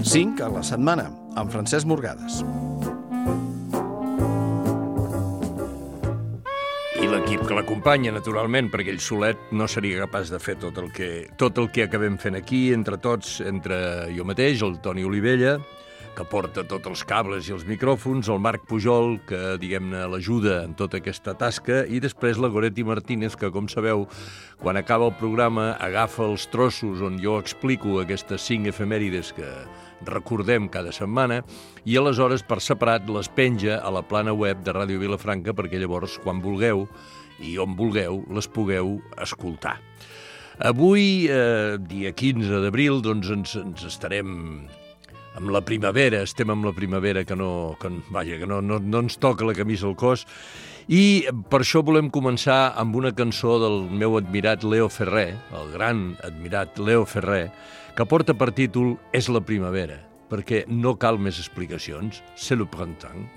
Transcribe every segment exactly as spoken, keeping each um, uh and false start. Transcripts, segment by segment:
cinc a la setmana, amb Francesc Morgades. I l'equip que l'acompanya, naturalment, perquè ell solet no seria capaç de fer tot el que, tot el que acabem fent aquí, entre tots, entre jo mateix, el Toni Olivella, que porta tots els cables i els micròfons, el Marc Pujol, que, diguem-ne, l'ajuda en tota aquesta tasca, i després la Goretti Martínez, que, com sabeu, quan acaba el programa, agafa els trossos on jo explico aquestes cinc efemèrides que recordem cada setmana, i aleshores, per separat, les penja a la plana web de Ràdio Vilafranca, perquè llavors, quan vulgueu, i on vulgueu, les pugueu escoltar. Avui, eh, dia quinze d'abril, doncs ens, ens estarem amb la primavera, estem amb la primavera que no, que, vaja, que no, no, no ens toca la camisa al cos, i per això volem començar amb una cançó del meu admirat Leo Ferrer, el gran admirat Leo Ferrer, que porta per títol És la primavera, perquè no cal més explicacions, c'est le printemps.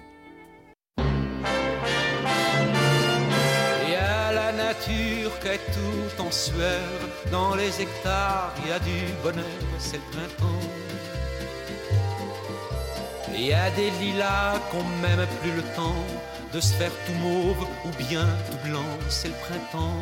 Il y a la nature qui est tout en sueur, dans les hectares il y a du bonheur, c'est le printemps. Il y a des lilas qu'on même plus le temps de se faire tout mauve ou bien tout blanc, c'est le printemps.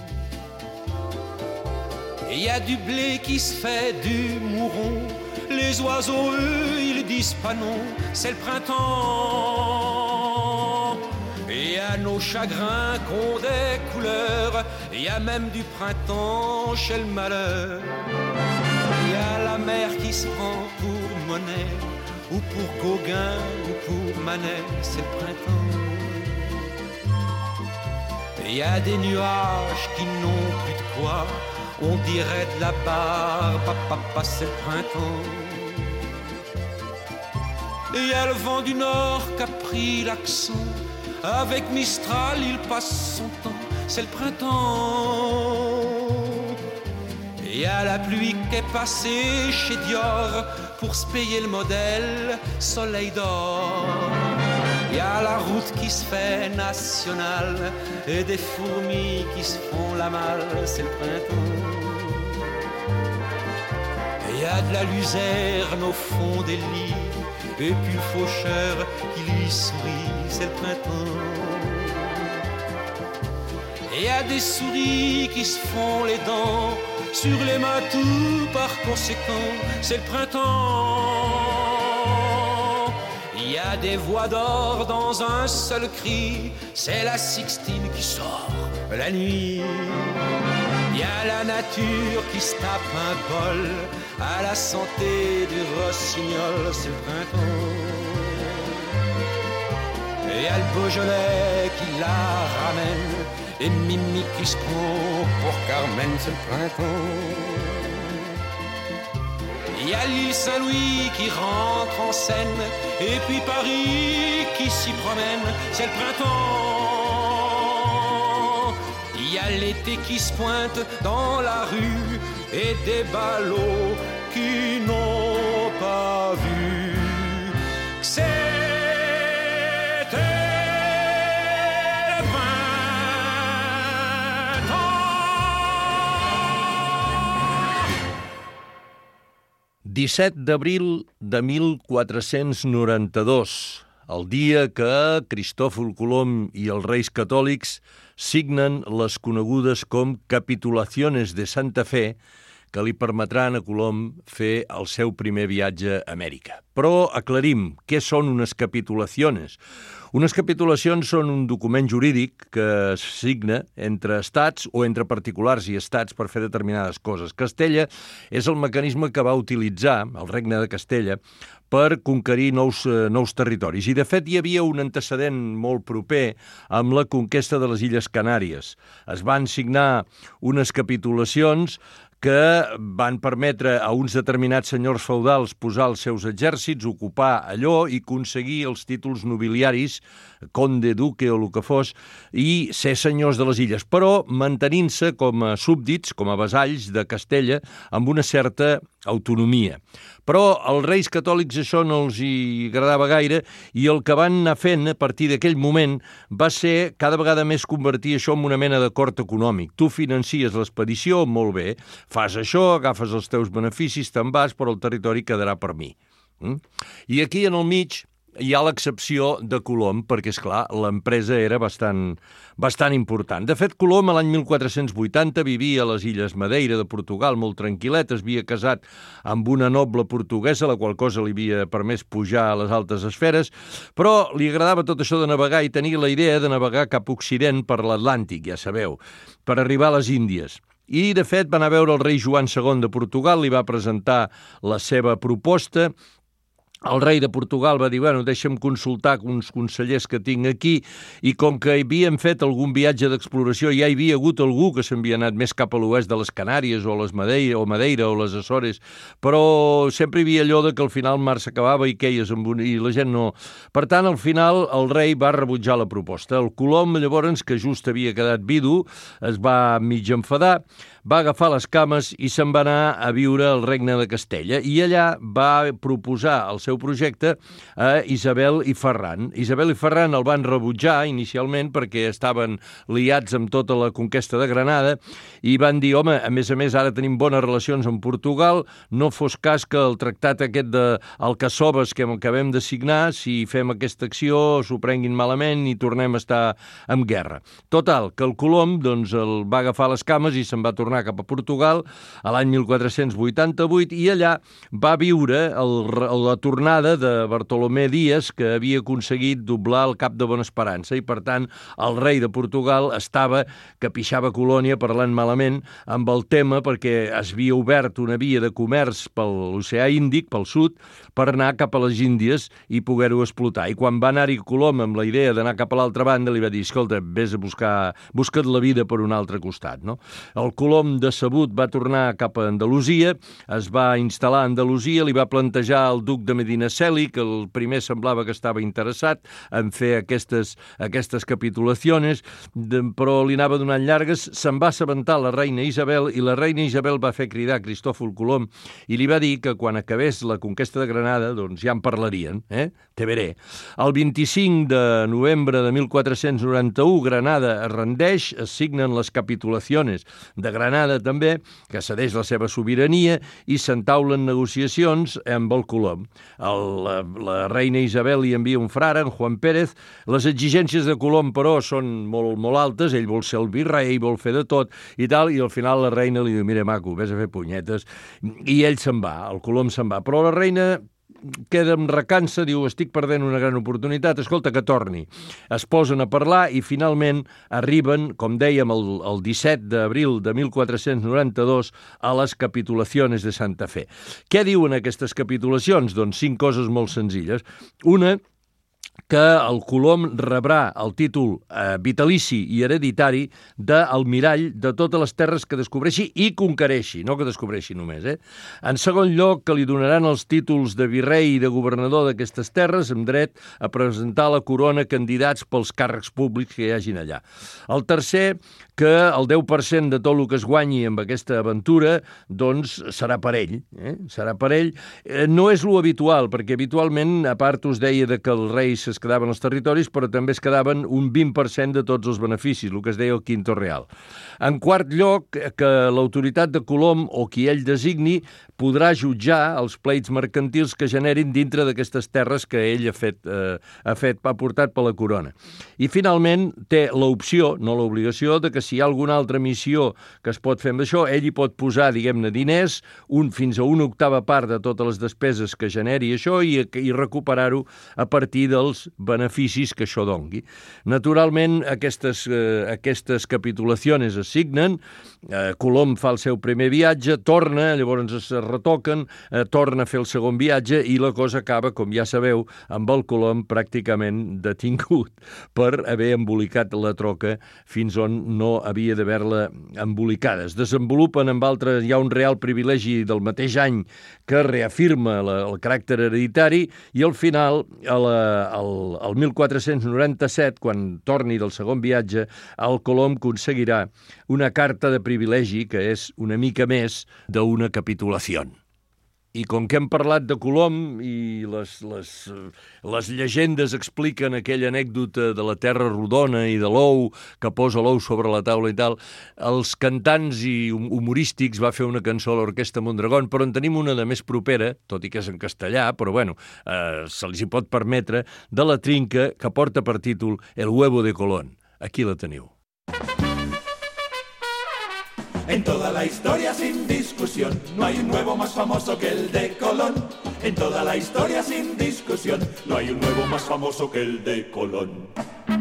Il y a du blé qui se fait du mouron, les oiseaux eux ils disent pas non, c'est le printemps. Il y a nos chagrins qu'ont des couleurs, il y a même du printemps chez le malheur. Il y a la mer qui se prend pour monnaie, ou pour Gauguin, ou pour Manet, c'est le printemps. Il y a des nuages qui n'ont plus de quoi, on dirait de la barbe, papa, c'est le printemps. Et il y a le vent du nord qui a pris l'accent, avec Mistral il passe son temps, c'est le printemps. Il y a la pluie qui est passée chez Dior pour se payer le modèle Soleil d'or. Il y a la route qui se fait nationale et des fourmis qui se font la malle, c'est le printemps. Il y a de la luzerne au fond des lits et puis le faucheur qui lui sourit, c'est le printemps. Il y a des souris qui se font les dents sur les matous, par conséquent, c'est le printemps. Il y a des voix d'or dans un seul cri, c'est la Sixtine qui sort la nuit. Il y a la nature qui se tape un bol à la santé du rossignol, c'est le printemps. Et il y a le Beaujolais qui la ramène, et Mimi qui se prend pour Carmen, c'est le printemps. Il y a l'île Saint-Louis qui rentre en scène, et puis Paris qui s'y promène, c'est le printemps. Il y a l'été qui se pointe dans la rue, et des ballots qui n'ont pas vu que c'est disset d'abril de mil quatre-cents noranta-dos, el dia que Cristòfol Colom i els Reis Catòlics signen les conegudes com Capitulaciones de Santa Fe, que li permetran a Colom fer el seu primer viatge a Amèrica. Però aclarim, què són unes capitulaciones? Unes capitulacions són un document jurídic que es signa entre estats o entre particulars i estats per fer determinades coses. Castella és el mecanisme que va utilitzar el Regne de Castella per conquerir nous, eh, nous territoris. I, de fet, hi havia un antecedent molt proper amb la conquesta de les Illes Canàries. Es van signar unes capitulacions que van permetre a uns determinats senyors feudals posar els seus exèrcits, ocupar allò i aconseguir els títols nobiliaris, conde, duque o el que fos, i ser senyors de les illes, però mantenint-se com a súbdits, com a vassalls de Castella, amb una certa autonomia. Però als Reis Catòlics això no els hi agradava gaire i el que van anar fent a partir d'aquell moment va ser cada vegada més convertir això en una mena d'acord econòmic. Tu financies l'expedició, molt bé, Fas això, agafes els teus beneficis, te'n vas, però el territori quedarà per mi. Mm? I aquí, en el mig, hi ha l'excepció de Colom, perquè, és clar, l'empresa era bastant, bastant important. De fet, Colom, l'any mil quatre-cents vuitanta, vivia a les Illes Madeira de Portugal, molt tranquil·let, es havia casat amb una noble portuguesa, la qual cosa li havia permès pujar a les altes esferes, però li agradava tot això de navegar i tenia la idea de navegar cap a Occident per l'Atlàntic, ja sabeu, per arribar a les Índies. I, de fet, va anar a veure el rei Joan segon de Portugal, li va presentar la seva proposta. El rei de Portugal va dir, bueno, deixa'm consultar uns consellers que tinc aquí, i com que havien fet algun viatge d'exploració, ja hi havia hagut algú que s'havia anat més cap a l'oest de les Canàries o les Madeira o Madeira o les Açores, però sempre hi havia allò de que al final el mar s'acabava i queies amb un... i la gent no... Per tant, al final, el rei va rebutjar la proposta. El Colom, llavors, que just havia quedat vidu, es va mig enfadar, va agafar les cames i se'n va anar a viure al regne de Castella, i allà va proposar el seu projecte a Isabel i Ferran. Isabel i Ferran el van rebutjar inicialment perquè estaven liats amb tota la conquesta de Granada i van dir, home, a més a més ara tenim bones relacions amb Portugal, no fos cas que el tractat aquest de Alcaçoves que acabem de signar, si fem aquesta acció s'ho prenguin malament i tornem a estar en guerra. Total, que el Colom doncs, el va agafar les cames i se'n va tornar cap a Portugal a l'any mil quatre-cents vuitanta-vuit i allà va viure el, la tornada de Bartolomé Díaz, que havia aconseguit doblar el Cap de Bona Esperança, i per tant el rei de Portugal estava que pixava colònia parlant malament amb el tema perquè es havia obert una via de comerç per l'oceà Índic, pel sud, per anar cap a les Índies i poder-ho explotar. I quan va anar-hi Colom amb la idea d'anar cap a l'altra banda, li va dir, escolta, vés a buscar, busca't la vida per un altre costat, no? El Colom, decebut, va tornar cap a Andalusia, es va instal·lar a Andalusia, li va plantejar al duc de Medinaceli, que el primer semblava que estava interessat en fer aquestes, aquestes capitulacions, de, però li anava donant llargues, se'n va assabentar la reina Isabel, i la reina Isabel va fer cridar Cristòfol Colom i li va dir que quan acabés la conquesta de Granada, doncs ja en parlarien, eh? Te veré. El vint-i-cinc de novembre de mil quatre-cents noranta-u, Granada es rendeix, es signen les capitulacions de Granada també, que cedeix la seva sobirania i s'entaulen negociacions amb el Colom. El, la, la reina Isabel li envia un frare, en Juan Pérez. Les exigències de Colom, però, són molt, molt altes. Ell vol ser el virrei, vol fer de tot i tal, i al final la reina li diu, mira, maco, vés a fer punyetes, i ell se'n va, el Colom se'n va. Però la reina queda amb recança, diu, estic perdent una gran oportunitat, escolta, que torni. Es posen a parlar i finalment arriben, com dèiem, el, el disset d'abril de mil quatre-cents noranta-dos a les capitulacions de Santa Fe. Què diuen aquestes capitulacions? Doncs cinc coses molt senzilles. Una, que el Colom rebrà el títol eh, vitalici i hereditari d'almirall de totes les terres que descobreixi i conquereixi, no que descobreixi només. Eh? En segon lloc, que li donaran els títols de virrei i de governador d'aquestes terres amb dret a presentar la corona candidats pels càrrecs públics que hi hagin allà. El tercer, que el deu per cent de tot el que es guanyi amb aquesta aventura doncs serà per ell. Eh? Serà per ell. Eh, no és lo habitual, perquè habitualment, a part us deia de que els reis es quedaven als territoris, però també es quedaven un vint per cent de tots els beneficis, el que es deia el quinto real. En quart lloc, que l'autoritat de Colom o qui ell designi podrà jutjar els pleits mercantils que generin dintre d'aquestes terres que ell ha fet, eh, ha fet, ha portat per la corona. I finalment té l'opció, no l'obligació, de que si hi ha alguna altra missió que es pot fer amb això, ell hi pot posar, diguem-ne, diners, un, fins a una octava part de totes les despeses que generi això i, i recuperar-ho a partir dels beneficis que això dongui. Naturalment, aquestes, eh, aquestes capitulacions es signen, eh, Colom fa el seu primer viatge, torna, llavors es retoquen, eh, torna a fer el segon viatge i la cosa acaba, com ja sabeu, amb el Colom pràcticament detingut per haver embolicat la troca fins on no havia d'haver-la embolicada. Es desenvolupen amb altres, hi ha un real privilegi del mateix any que reafirma la, el caràcter hereditari i al final, a la, al, al mil quatre-cents noranta-set, quan torni del segon viatge, el Colom aconseguirà una carta de privilegi que és una mica més d'una capitulació. I com que hem parlat de Colom i les, les, les llegendes expliquen aquella anècdota de la terra rodona i de l'ou, que posa l'ou sobre la taula i tal, els cantants i humorístics va fer una cançó a l'Orquestra Mondragón, però en tenim una de més propera, tot i que és en castellà, però bueno, eh, se'ls hi pot permetre, de la Trinca, que porta per títol El huevo de Colón. Aquí la teniu. En toda la historia sin discusión no hay un huevo más famoso que el de Colón. En toda la historia sin discusión no hay un huevo más famoso que el de Colón.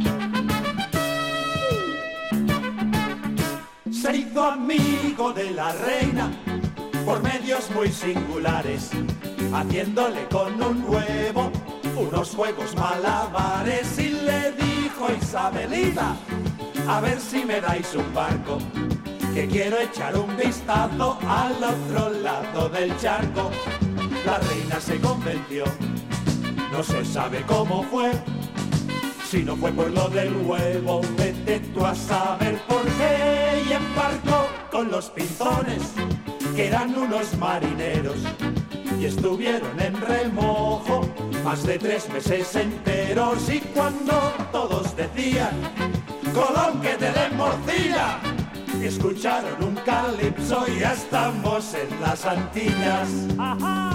Se hizo amigo de la reina por medios muy singulares, haciéndole con un huevo unos juegos malabares, y le dijo: Isabelita, a ver si me dais un barco, que quiero echar un vistazo al otro lado del charco. La reina se convenció, no se sabe cómo fue, si no fue por lo del huevo, vete tú a saber por qué. Y embarcó con los pinzones, que eran unos marineros, y estuvieron en remojo más de tres meses enteros. Y cuando todos decían: Colón, que te den morcilla, escucharon un calipso y ya estamos en las Antillas. ¡Ajá!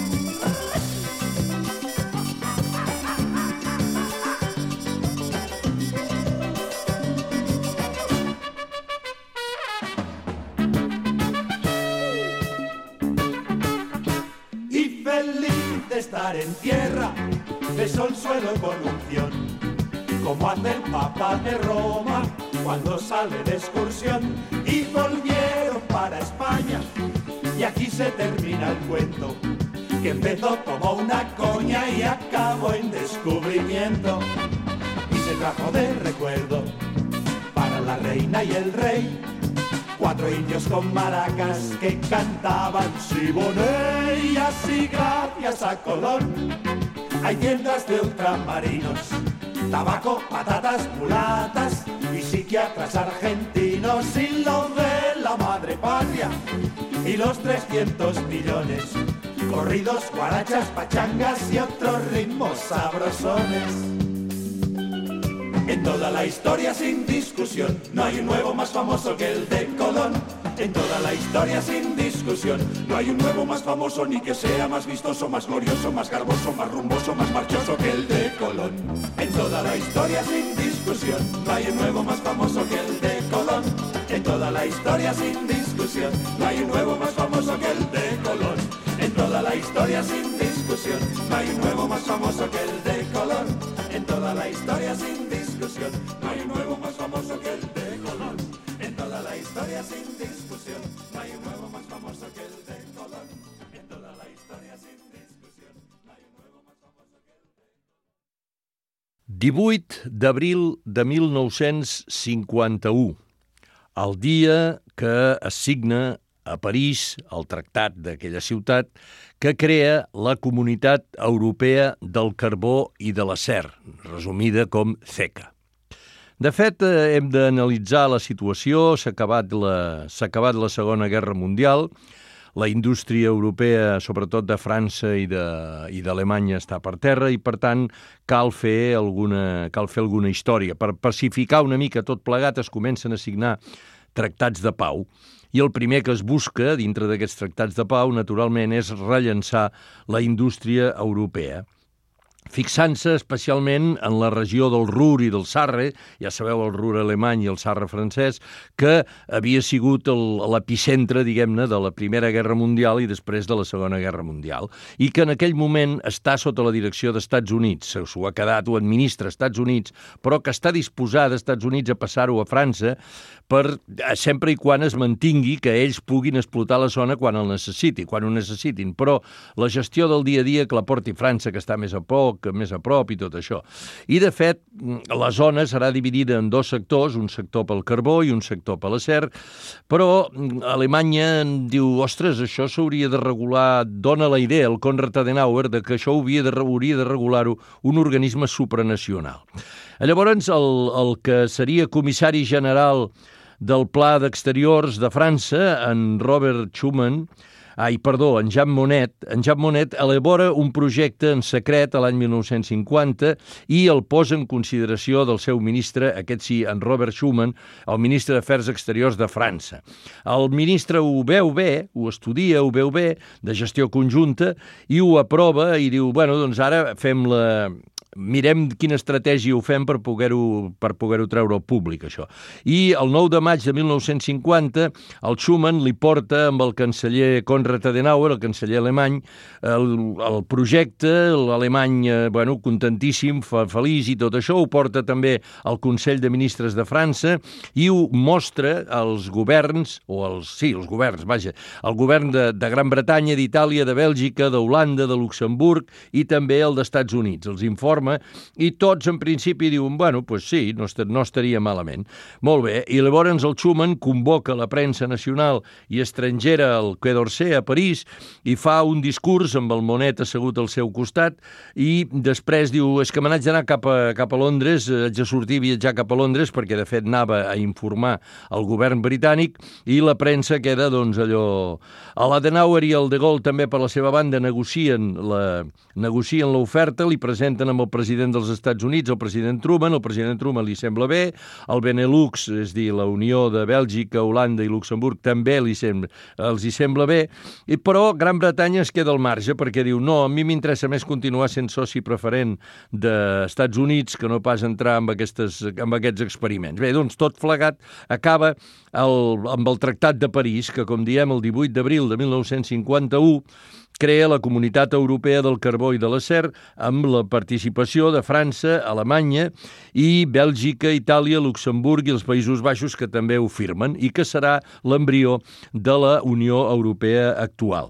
Y feliz de estar en tierra, besó el suelo con unción, como hace el Papa de Roma cuando sale de excursión. Y volvieron para España, y aquí se termina el cuento, que empezó como una coña y acabó en descubrimiento. Y se trajo de recuerdo para la reina y el rey cuatro indios con maracas que cantaban Siboney. Y así, gracias a Colón, hay tiendas de ultramarinos, tabaco, patatas, mulatas y psiquiatras argentinos. Y lo de la madre patria y los trescientos millones, corridos, guarachas, pachangas y otros ritmos sabrosones. En toda la historia sin discusión no hay un huevo más famoso que el de Colón. En toda la historia sin discusión no hay un huevo más famoso, ni que sea más vistoso, más glorioso, más garboso, más rumboso, más marchoso que el de Colón. En toda la historia sin discusión no hay un huevo más famoso que el de Colón. En toda la historia sin discusión no hay un huevo más famoso que el de Colón. En toda la historia sin discusión no hay un huevo más famoso que el de Colón. En toda la historia sin discusión no hay un huevo más famoso que el de Colón. En toda la historia sin discusión no hay un huevo más famoso que el de Colón. En toda la historia sin discusión no hay un huevo más famoso que el de Colón. divuit d'abril de mil nou-cents cinquanta-u, el dia que es signa a París el tractat d'aquella ciutat que crea la Comunitat Europea del Carbó i de l'Acer, resumida com CECA. De fet, hem d'analitzar la situació. S'ha acabat la, s'ha acabat la Segona Guerra Mundial, la indústria europea, sobretot de França i de, i d'Alemanya, està per terra i, per tant, cal fer alguna, cal fer alguna història. Per pacificar una mica tot plegat es comencen a signar tractats de pau, i el primer que es busca dintre d'aquests tractats de pau, naturalment, és rellançar la indústria europea, fixant-se especialment en la regió del Ruhr i del Sarre, ja sabeu, el Ruhr alemany i el Sarre francès, que havia sigut l'epicentre, diguem-ne, de la Primera Guerra Mundial i després de la Segona Guerra Mundial, i que en aquell moment està sota la direcció d'Estats Units, s'ho ha quedat, ho administra Estats Units, però que està disposada Estats Units a passar-ho a França per sempre i quan es mantingui que ells puguin explotar la zona quan el necessiti, quan ho necessitin, però la gestió del dia a dia que la porti França, que està més a poc, més a prop i tot això. I, de fet, la zona serà dividida en dos sectors, un sector pel carbó i un sector per l'acer, però Alemanya diu, ostres, això s'hauria de regular, dona la idea, el Konrad Adenauer, de que això hauria de, hauria de regular-ho un organisme supranacional. Llavors, el, el que seria comissari general del Pla d'Exteriors de França, en Robert Schuman, ai, perdó, en Jean Monnet, en Jean Monnet elabora un projecte en secret a l'any mil nou-cents cinquanta i el posa en consideració del seu ministre, aquest sí, en Robert Schuman, el ministre d'Afers Exteriors de França. El ministre ho veu bé, ho estudia, ho veu bé, de gestió conjunta, i ho aprova i diu, bueno, doncs ara fem la... mirem quina estratègia ho fem per poder-ho per poder-ho treure al públic, això. I el nou de maig de mil nou-cents cinquanta, el Schuman li porta amb el canceller Konrad Adenauer, el canceller alemany, el, el projecte, l'alemany, eh, bueno, contentíssim, feliç i tot això, ho porta també al Consell de Ministres de França i ho mostra als governs, o als, sí, els governs, vaja, el govern de, de Gran Bretanya, d'Itàlia, de Bèlgica, d'Holanda, de Luxemburg i també el d'Estats Units. Els informa i tots en principi diuen, bueno, doncs sí, no, est no estaria malament. Molt bé, i llavors el Schuman convoca la premsa nacional i estrangera al Quai d'Orsay a París i fa un discurs amb el Monnet assegut al seu costat i després diu, és que me n'haig d'anar cap, a, cap a Londres, haig de sortir i viatjar cap a Londres perquè de fet anava a informar el govern britànic i la premsa queda doncs allò... L'Adenauer i el de Gaulle també per la seva banda negocien la negocien l'oferta, li presenten amb el president dels Estats Units, el president Truman, el president Truman li sembla bé, el Benelux, és dir, la Unió de Bèlgica, Holanda i Luxemburg també li sembla, els hi sembla bé, i, però Gran Bretanya es queda al marge perquè diu, no, a mi m'interessa més continuar sent soci preferent dels Estats Units que no pas entrar amb, aquestes, amb aquests experiments. Bé, doncs tot plegat acaba el, amb el Tractat de París, que com diem el divuit d'abril de mil nou-cents cinquanta-u crea la Comunitat Europea del Carbó i de l'Acer amb la participació de França, Alemanya i Bèlgica, Itàlia, Luxemburg i els Països Baixos que també ho firmen i que serà l'embrió de la Unió Europea actual.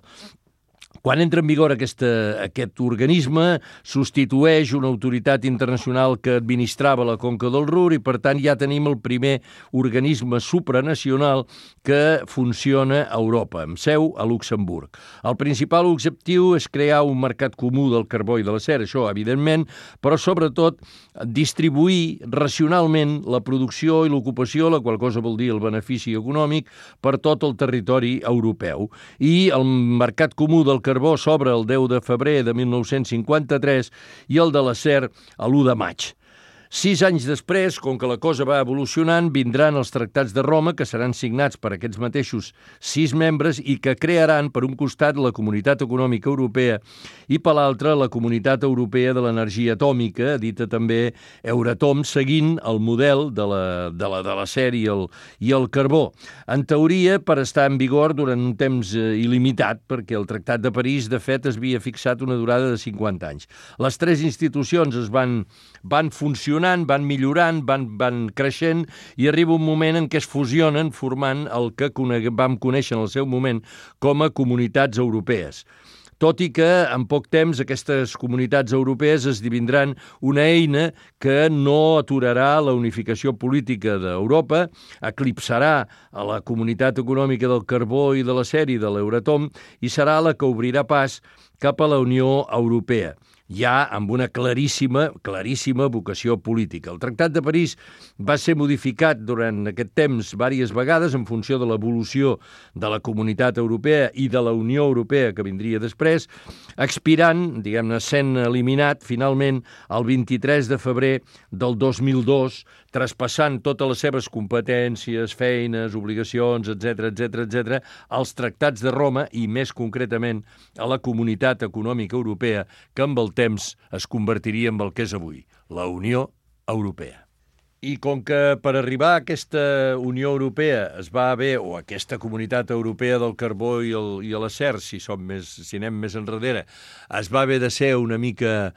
Quan entra en vigor aquesta, aquest organisme, substitueix una autoritat internacional que administrava la conca del Ruhr i, per tant, ja tenim el primer organisme supranacional que funciona a Europa, amb seu a Luxemburg. El principal objectiu és crear un mercat comú del carbó i de l'acer, això, evidentment, però, sobretot, distribuir racionalment la producció i l'ocupació, la qual cosa vol dir el benefici econòmic, per tot el territori europeu. I el mercat comú del carbó s'obre el deu de febrer de mil nou-cents cinquanta-tres i el de l'acer a l'u de maig. Sis anys després, com que la cosa va evolucionant, vindran els tractats de Roma, que seran signats per aquests mateixos sis membres i que crearan, per un costat, la Comunitat Econòmica Europea i, per l'altre, la Comunitat Europea de l'Energia Atòmica, dita també Euratom, seguint el model de la, de la, de l'acer i el, i el carbó. En teoria, per estar en vigor durant un temps il·limitat, perquè el Tractat de París, de fet, es havia fixat una durada de cinquanta anys. Les tres institucions es van, van funcionar van millorant, van, van creixent i arriba un moment en què es fusionen formant el que vam conèixer en el seu moment com a comunitats europees. Tot i que en poc temps aquestes comunitats europees esdevindran una eina que no aturarà la unificació política d'Europa, eclipsarà a la Comunitat Econòmica del Carbó i de l'Acer i de l'Euratom i serà la que obrirà pas cap a la Unió Europea, ja amb una claríssima, claríssima vocació política. El Tractat de París va ser modificat durant aquest temps diverses vegades en funció de l'evolució de la Comunitat Europea i de la Unió Europea que vindria després, expirant, diguem-ne, sent eliminat finalment el vint-i-tres de febrer del dos mil dos, traspassant totes les seves competències, feines, obligacions, etcètera, etcètera, etcètera, als tractats de Roma i, més concretament, a la Comunitat Econòmica Europea, que amb el temps es convertiria en el que és avui, la Unió Europea. I com que per arribar a aquesta Unió Europea es va haver, o aquesta Comunitat Europea del Carbó i, el, i l'acer, si, som més, si anem més enrere, es va haver de ser una mica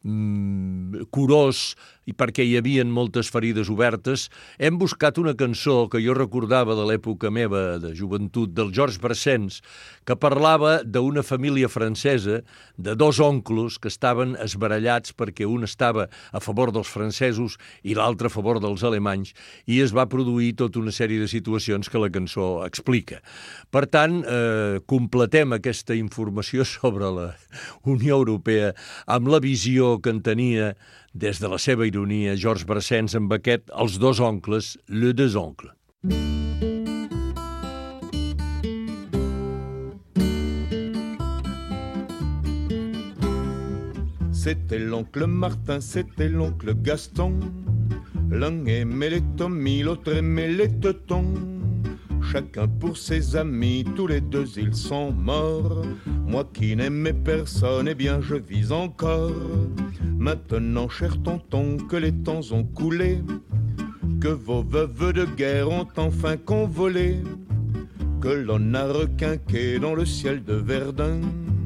mm, curós i perquè hi havia moltes ferides obertes, hem buscat una cançó que jo recordava de l'època meva de joventut, del Georges Brassens, que parlava d'una família francesa, de dos oncles que estaven esbarallats perquè un estava a favor dels francesos i l'altre a favor dels alemanys, i es va produir tota una sèrie de situacions que la cançó explica. Per tant, eh, completem aquesta informació sobre la Unió Europea amb la visió que en tenia des de la seva ironia Georges Brassens amb aquest Els dos oncles, Le deux oncles. C'était l'oncle Martin, c'était l'oncle Gaston. L'un aimait les Tommy, l'autre aimait les teutons. Chacun pour ses amis, tous les deux ils sont morts. Moi qui n'aimais personne, eh bien je vis encore. Maintenant, cher tonton, que les temps ont coulé, que vos veuves de guerre ont enfin convolé, que l'on a requinqué dans le ciel de Verdun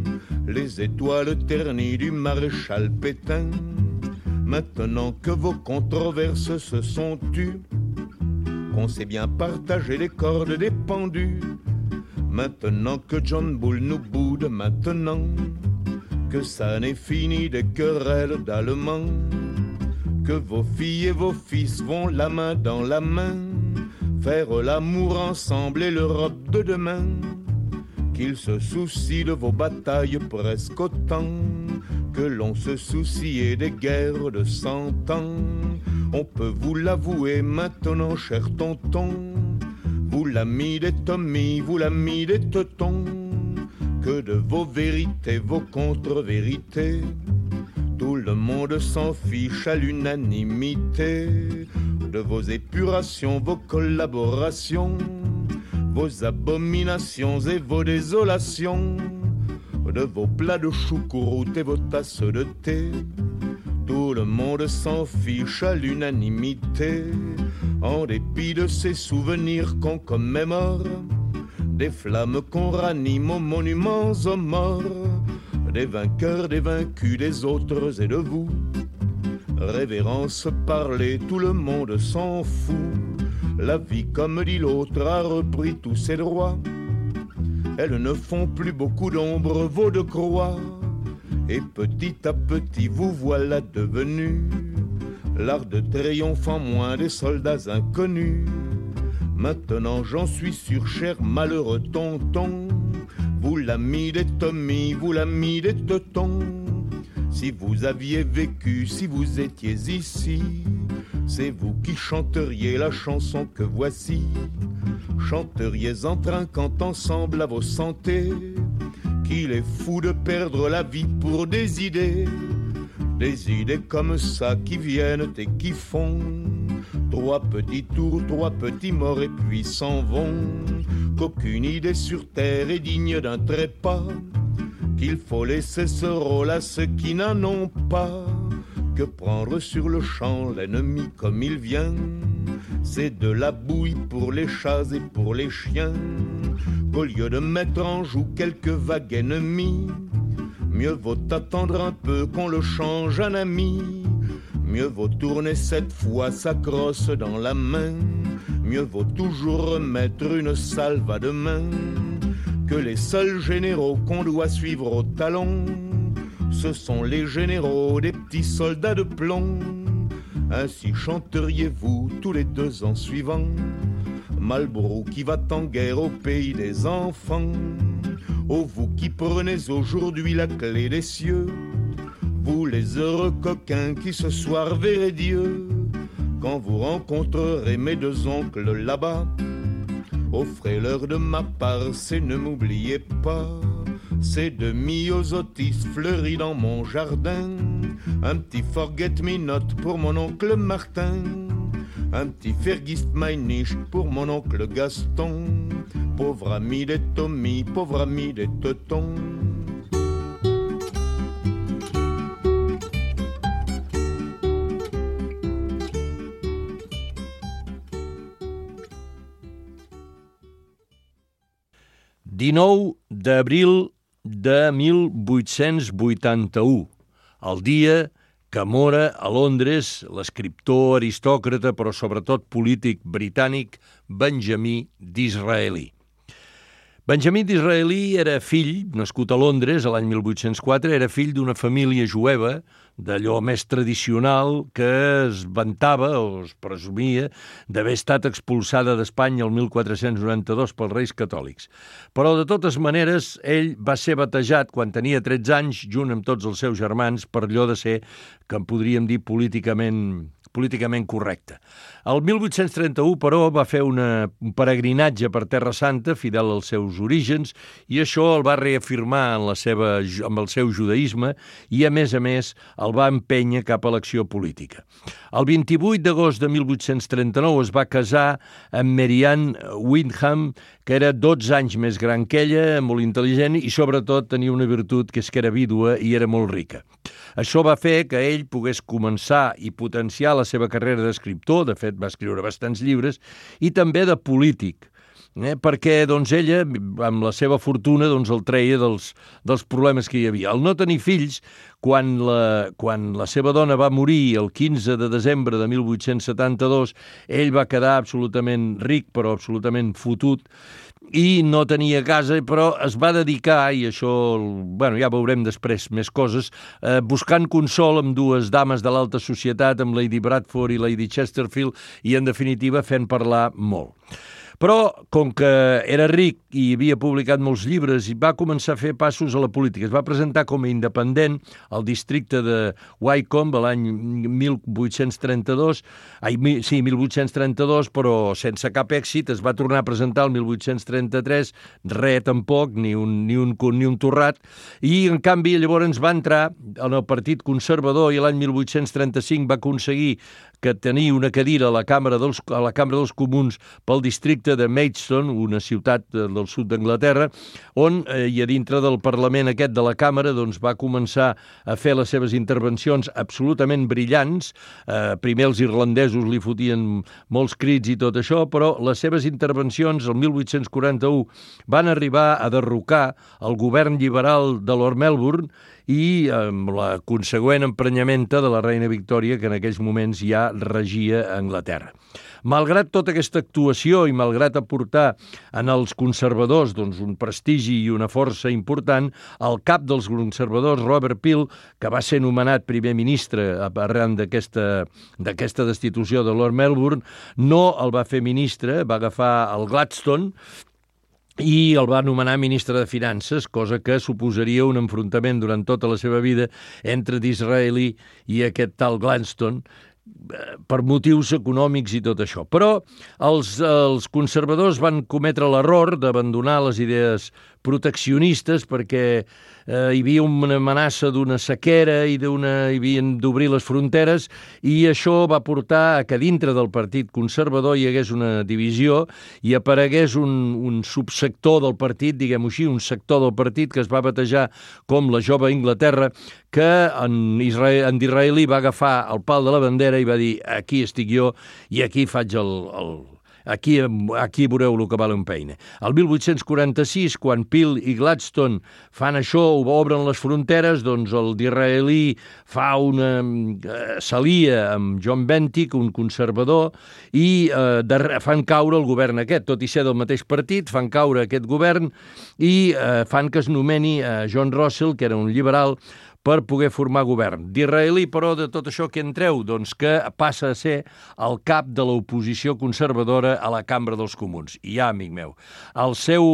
les étoiles ternies du maréchal Pétain. Maintenant que vos controverses se sont tues, qu'on sait bien partager les cordes des pendus, maintenant que John Bull nous boude, maintenant que ça n'est fini des querelles d'Allemands, que vos filles et vos fils vont la main dans la main faire l'amour ensemble et l'Europe de demain, qu'ils se soucient de vos batailles presque autant que l'on se souciait des guerres de cent ans. On peut vous l'avouer maintenant, cher tonton, vous l'ami des Tommy, vous l'ami des teutons, que de vos vérités, vos contre-vérités, tout le monde s'en fiche à l'unanimité. De vos épurations, vos collaborations, vos abominations et vos désolations, de vos plats de choucroute et vos tasses de thé, tout le monde s'en fiche à l'unanimité. En dépit de ces souvenirs qu'on commémore, des flammes qu'on ranime aux monuments aux morts, des vainqueurs, des vaincus, des autres et de vous, révérence parler, tout le monde s'en fout. La vie, comme dit l'autre, a repris tous ses droits. Elles ne font plus beaucoup d'ombre, vos de croix. Et petit à petit, vous voilà devenus l'art de triomphe en moins des soldats inconnus. Maintenant, j'en suis sûr, cher malheureux tonton, vous l'ami des Tommy, vous l'ami des teutons. Si vous aviez vécu, si vous étiez ici, c'est vous qui chanteriez la chanson que voici. Chanteriez en trinquant ensemble à vos santés, qu'il est fou de perdre la vie pour des idées. Des idées comme ça qui viennent et qui font trois petits tours, trois petits morts et puis s'en vont. Qu'aucune idée sur terre est digne d'un trépas, qu'il faut laisser ce rôle à ceux qui n'en ont pas. Que prendre sur le champ l'ennemi comme il vient, c'est de la bouille pour les chats et pour les chiens. Qu'au lieu de mettre en joue quelques vagues ennemies, mieux vaut attendre un peu qu'on le change en ami. Mieux vaut tourner cette fois sa crosse dans la main, mieux vaut toujours remettre une salve à deux mains. Que les seuls généraux qu'on doit suivre au talon, ce sont les généraux des petits soldats de plomb. Ainsi chanteriez-vous tous les deux ans suivants Marlborough qui va en guerre au pays des enfants. Ô vous qui prenez aujourd'hui la clé des cieux, vous les heureux coquins qui ce soir verrez Dieu. Quand vous rencontrerez mes deux oncles là-bas, offrez-leur de ma part, c'est ne m'oubliez pas, ces demi-osotis fleuris dans mon jardin. Un petit forget-me-not pour mon oncle Martin, un petit Vergisst-mein-nicht pour mon oncle Gaston. Pauvre ami des Tommy, pauvre ami des teutons. dinou d'abril de mil vuit-cents vuitanta-u, el dia que mora a Londres l'escriptor, aristòcrata, però sobretot polític britànic Benjamí Disraeli. Benjamí Disraeli era fill, nascut a Londres a l'any mil vuit-cents quatre, era fill d'una família jueva d'allò més tradicional que es vantava o es presumia d'haver estat expulsada d'Espanya el mil quatre-cents noranta-dos pels Reis Catòlics. Però, de totes maneres, ell va ser batejat quan tenia tretze anys, junt amb tots els seus germans, per allò de ser, que en podríem dir, políticament políticament correcte. El mil vuit-cents trenta-u, però, va fer una, un peregrinatge per Terra Santa, fidel als seus seus orígens, i això el va reafirmar en la seva, amb el seu judaïsme i, a més a més, el va empènyer cap a l'acció política. El vint-i-vuit d'agost de mil vuit-cents trenta-nou es va casar amb Marianne Windham, que era dotze anys més gran que ella, molt intel·ligent i, sobretot, tenia una virtut, que és que era vídua i era molt rica. Això va fer que ell pogués començar i potenciar la seva carrera d'escriptor, de fet va escriure bastants llibres, i també de polític, eh? perquè doncs, ella, amb la seva fortuna, doncs, el treia dels, dels problemes que hi havia. Al no tenir fills, quan la, quan la seva dona va morir el quinze de desembre de mil vuit-cents setanta-dos, ell va quedar absolutament ric, però absolutament fotut, i no tenia casa, però es va dedicar, i això, bueno, ja veurem després més coses, eh, buscant consol amb dues dames de l'alta societat, amb Lady Bradford i Lady Chesterfield, i en definitiva fent parlar molt. Però, com que era ric i havia publicat molts llibres, i va començar a fer passos a la política. Es va presentar com a independent al districte de Wycombe l'any mil vuit-cents trenta-dos, ai, sí, mil vuit-cents trenta-dos, però sense cap èxit. Es va tornar a presentar el mil vuit-cents trenta-tres, res tampoc, ni un, ni un, ni un torrat, i en canvi llavors va entrar en el Partit Conservador i l'any mil vuit-cents trenta-cinc va aconseguir que tenia una cadira a la Cambra dels, a la Cambra dels Comuns pel districte de Maidstone, una ciutat del sud d'Anglaterra, on, eh, i a dintre del Parlament aquest de la Càmera, doncs va començar a fer les seves intervencions absolutament brillants. Eh, primer els irlandesos li fotien molts crits i tot això, però les seves intervencions el mil vuit-cents quaranta-u van arribar a derrocar el govern liberal de Lord Melbourne i amb la consegüent emprenyamenta de la reina Victòria, que en aquells moments ja regia a Anglaterra. Malgrat tota aquesta actuació i malgrat aportar en els conservadors doncs, un prestigi i una força important, el cap dels conservadors, Robert Peel, que va ser nomenat primer ministre arran d'aquesta d'aquesta destitució de Lord Melbourne, no el va fer ministre, va agafar el Gladstone, i el va nomenar ministre de Finances, cosa que suposaria un enfrontament durant tota la seva vida entre Disraeli i aquest tal Gladstone, per motius econòmics i tot això. Però els, els conservadors van cometre l'error d'abandonar les idees proteccionistes perquè eh, hi havia una amenaça d'una sequera i d'una, hi havien d'obrir les fronteres, i això va portar a que dintre del Partit Conservador hi hagués una divisió i aparegués un, un subsector del partit, diguem-ho així, un sector del partit que es va batejar com la Jove Inglaterra, que en, Israel, en Disraeli va agafar el pal de la bandera i va dir: aquí estic jo i aquí faig el... el Aquí, aquí veureu el que val un peine. El mil vuit-cents quaranta-sis, quan Peel i Gladstone fan això, obren les fronteres, doncs el Disraeli fa una eh, salia amb John Bentinck, un conservador, i eh, de, fan caure el govern aquest. Tot i ser del mateix partit, fan caure aquest govern i eh, fan que es nomeni eh, John Russell, que era un liberal, per poder formar govern. Disraeli, però, de tot això que en treu? Doncs que passa a ser el cap de l'oposició conservadora a la Cambra dels Comuns. I ja, amic meu, el seu,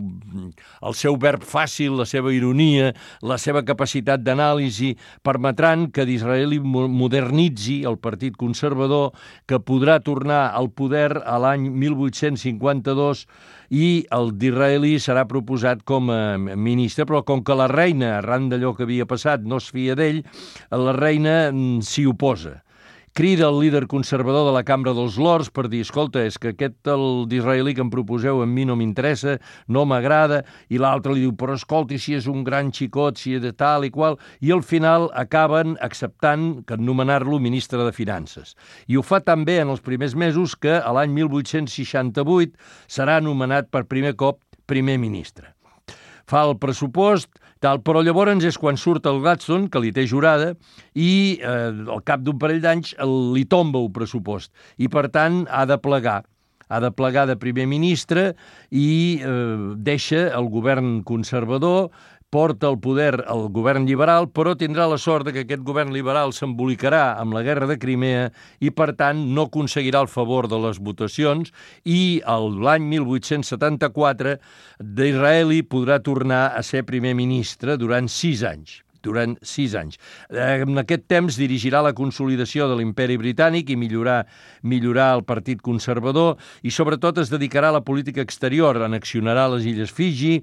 el seu verb fàcil, la seva ironia, la seva capacitat d'anàlisi permetran que Disraeli modernitzi el Partit Conservador, que podrà tornar al poder a l'any mil vuit-cents cinquanta-dos, i el Disraeli serà proposat com a ministre, però com que la reina, arran d'allò que havia passat, no es fia d'ell, la reina s'hi oposa. Crida el líder conservador de la Cambra dels Lords per dir: escolta, és que aquest el Disraeli que em proposeu a mi no m'interessa, no m'agrada, i l'altre li diu: però escolti, si és un gran xicot, si és de tal i qual, i al final acaben acceptant que nomenar-lo ministre de Finances. I ho fa també en els primers mesos que a l'any mil vuit-cents seixanta-vuit serà nomenat per primer cop primer ministre. Fa el pressupost, tal, però llavors és quan surt el Gladstone, que li té jurada, i eh, al cap d'un parell d'anys li tomba el pressupost. I, per tant, ha de plegar. Ha de plegar de primer ministre i eh, deixa el govern conservador, porta el poder al govern liberal, però tindrà la sort que aquest govern liberal s'embolicarà amb la guerra de Crimea i, per tant, no aconseguirà el favor de les votacions, i l'any mil vuit-cents setanta-quatre Disraeli podrà tornar a ser primer ministre durant sis anys. durant sis anys. En aquest temps dirigirà la consolidació de l'imperi britànic i millorar, millorar el Partit Conservador i sobretot es dedicarà a la política exterior, annexionarà les illes Fiji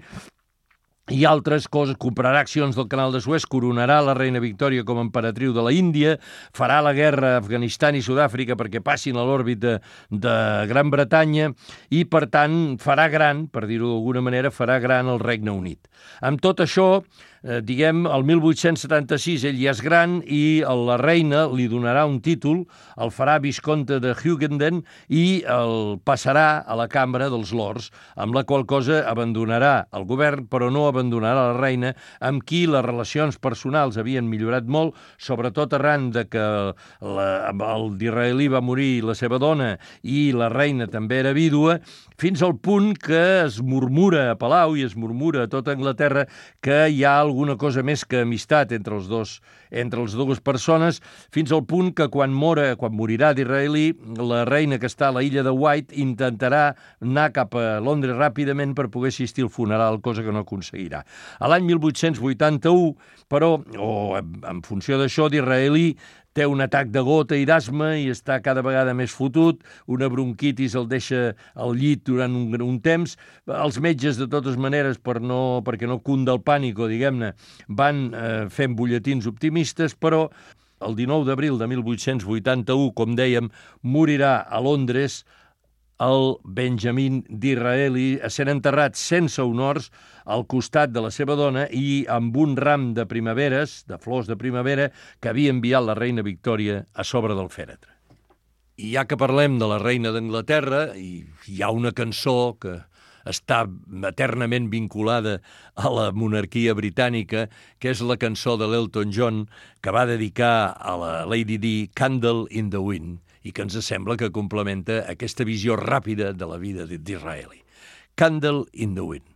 i altres coses, comprarà accions del Canal de Suez, coronarà la reina Victòria com a emperatriu de la Índia, farà la guerra a Afganistan i Sud-àfrica perquè passin a l'òrbita de Gran Bretanya i, per tant, farà gran, per dir-ho d'alguna manera, farà gran el Regne Unit. Amb tot això, eh, diguem, el mil vuit-cents setanta-sis ell ja és gran i la reina li donarà un títol, el farà visconte de Hughenden i el passarà a la Cambra dels Lords, amb la qual cosa abandonarà el govern, però no abandonarà la reina, amb qui les relacions personals havien millorat molt, sobretot arran de que la, el d'Israelí va morir la seva dona i la reina també era vídua, fins al punt que es murmura a Palau i es murmura a tota Anglaterra que hi ha alguna cosa més que amistat entre els dos, entre les dues persones, fins al punt que quan mora, quan morirà d'Israelí, la reina que està a la illa de White intentarà anar cap a Londres ràpidament per poder assistir al funeral, cosa que no aconseguirà. A l'any mil vuit-cents vuitanta-u, però, o en funció d'això, d'Israelí té un atac de gota i d'asma i està cada vegada més fotut, una bronquitis el deixa al llit durant un, un temps. Els metges, de totes maneres, per no, perquè no cunda el pànic, diguem-ne, van eh, fent butlletins optimistes, però el dinou d'abril de mil vuit-cents vuitanta-u, com dèiem, morirà a Londres el Benjamin Disraeli, sent enterrat sense honors al costat de la seva dona i amb un ram de primaveres, de flors de primavera, que havia enviat la reina Victòria a sobre del fèretre. I ja que parlem de la reina d'Anglaterra, i hi ha una cançó que està eternament vinculada a la monarquia britànica, que és la cançó de l'Elton John, que va dedicar a la Lady Di, Candle in the Wind, i que ens sembla que complementa aquesta visió ràpida de la vida d'Israeli. Candle in the Wind.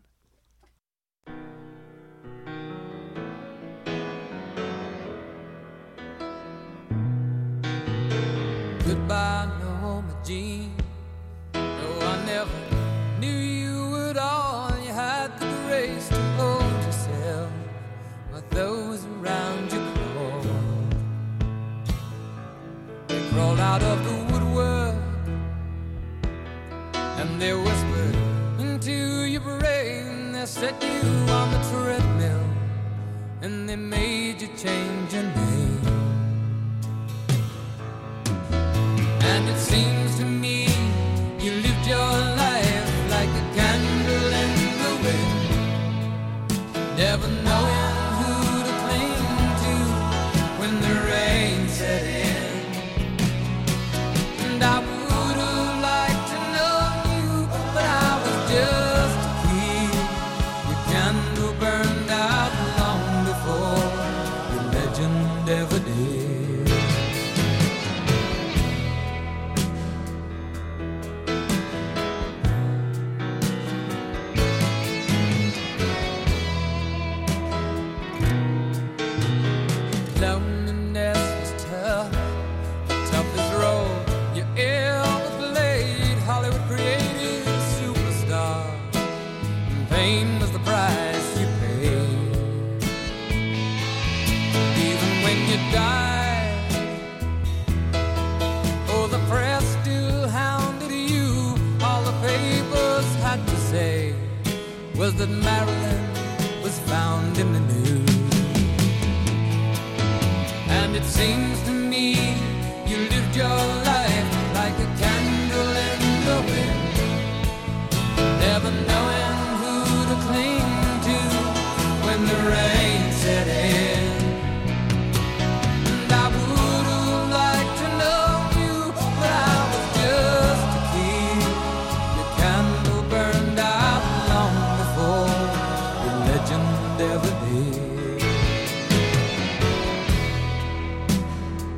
Goodbye, Norma Jean. No, I never knew you at all. You had the grace to hold yourself while those around you crawled. They crawled out of the woodwork and they whispered into your brain. They set you on the treadmill and they made you change your name. And it seems to me you lived your life like a candle in the wind, never knowing who to cling to when the rain set in. And I would have liked to know you, but I was just a kid. Your candle burned out long before your legend ever did. Was that Marilyn was found in the news. And it seems to me you lived your life like a candle in the wind, never knowing who to cling to when the rain set in. And I would have liked to know you, but I was just a kid. Your candle burned out long before your legend ever did.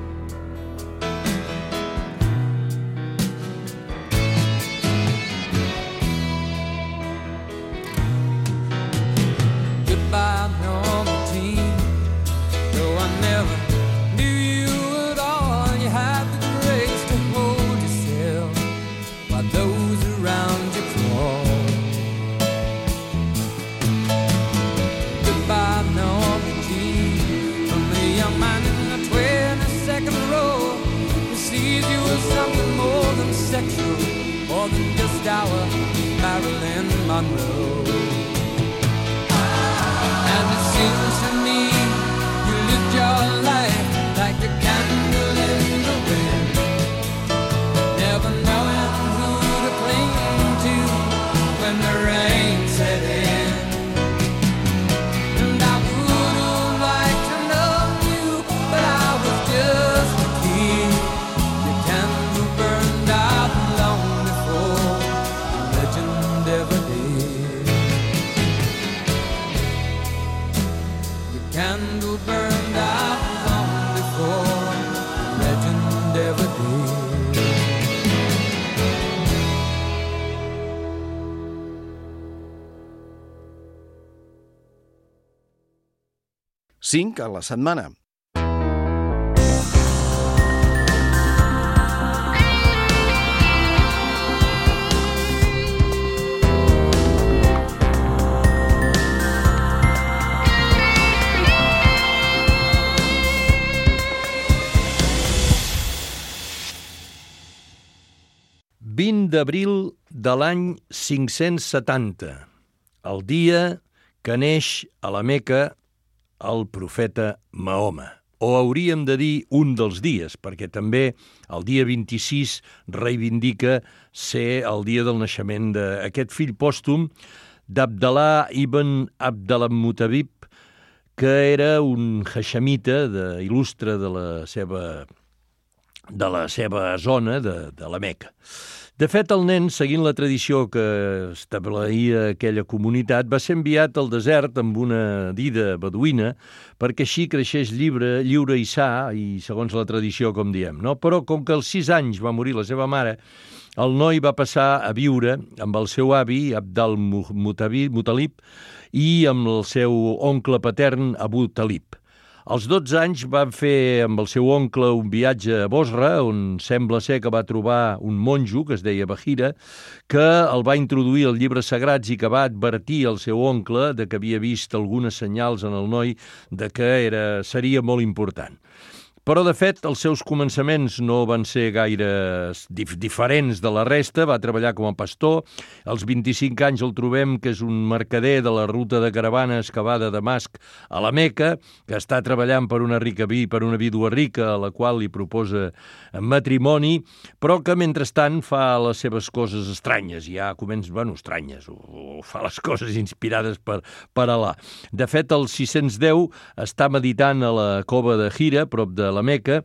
our Marilyn Monroe. And it seems to me you lived your life like a candle in the wind, never knowing who to cling to when the rain set in. And I would have liked to know you, but I was just a kid. Your candle burned out long before the legend ever did. Your candle burned out long before the legend ever did. cinc a la setmana. vint d'abril de l'any cinc-cents setanta, el dia que neix a la Meca el profeta Mahoma. O hauríem de dir un dels dies, perquè també el dia vint-i-sis reivindica ser el dia del naixement d'aquest fill pòstum d'Abdallah ibn Abdel-Muttalib, que era un haixamita de, il·lustre de la seva, de la seva zona, de, de la Meca. De fet, el nen, seguint la tradició que establia aquella comunitat, va ser enviat al desert amb una dida beduïna perquè així creixés lliure, lliure i sa, i segons la tradició, com diem, no? Però com que als sis anys va morir la seva mare, el noi va passar a viure amb el seu avi, Abdel-Muttalib, i amb el seu oncle patern, Abu Talib. Als dotze anys van fer amb el seu oncle un viatge a Bosra, on sembla ser que va trobar un monjo, que es deia Bahira, que el va introduir als llibres sagrats i que va advertir al seu oncle de que havia vist algunes senyals en el noi de que era, seria molt important. Però, de fet, els seus començaments no van ser gaire dif diferents de la resta. Va treballar com a pastor. Als vint-i-cinc anys el trobem que és un mercader de la ruta de caravanes que va de Damasc a la Meca, que està treballant per una rica vi, per una vídua rica, a la qual li proposa matrimoni, però que, mentrestant, fa les seves coses estranyes. Ja comença, bueno, estranyes, o, o fa les coses inspirades per, per Alà. De fet, el sis-cents deu està meditant a la cova de Hira, prop de la Meca,